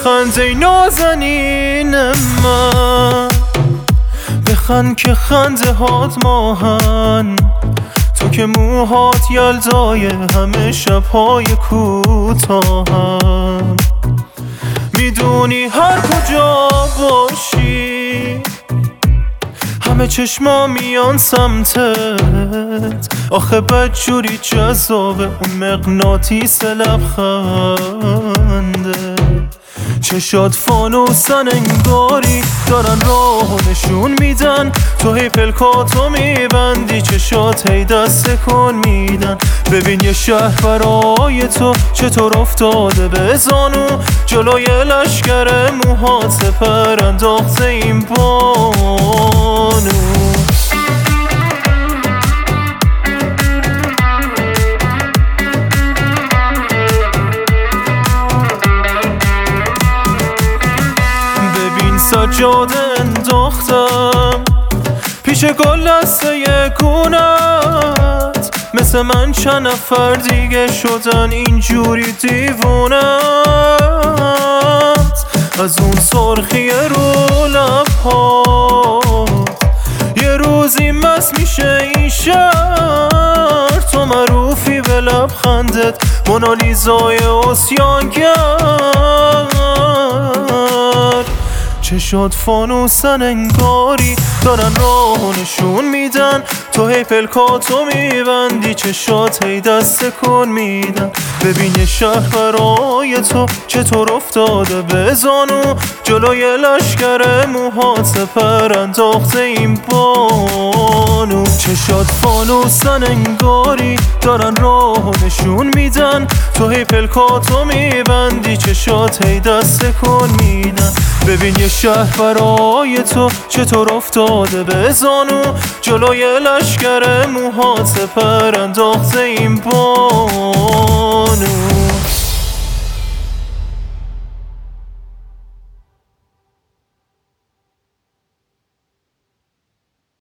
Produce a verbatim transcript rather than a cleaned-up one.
بخند ای نازنین من، بخند که خنده هات ماهن، تو که موهات یلدای همه شبهای کوتاهم. میدونی هر کجا باشی همه چشما میان سمتت، آخه بدجوری جذابه اون مغناطیس لبخنده. چشات فانوسن انگاری دارن راهو نشون میدن، تو هی پلکاتو میبندی، چشات هی دست کن میدن. ببین یه شهر برای تو چطور افتاده به زانو، جلوی لشکر موهات سپر انداخته این بانو. سجاده انداختم پیش گل دسته گونت، مثل من چند نفر دیگه شدن اینجوری دیوونت. از اون سرخی رو لب‌هات یه روزی مست میشه این شهر، تو معروفی به لبخندت مونالیزای عصیانگر. چشات فانوسن انگاری دارن راهو نشون میدن، تو هی پلکاتو میبندی، چشات هی دست کن میدن. ببین یه شهر برای تو چطور افتاده به زانو، جلوی لشکر موهات سپر انداخته این بانو. چشات فانوسن انگاری دارن راهو نشون میدن، تو هی پلکاتو میبندی، چشات هی دست کن میدن. ببین یه شهر برای تو چطور افتاده به زانو، جلوی لشکر موهات سپر انداخته این بانو.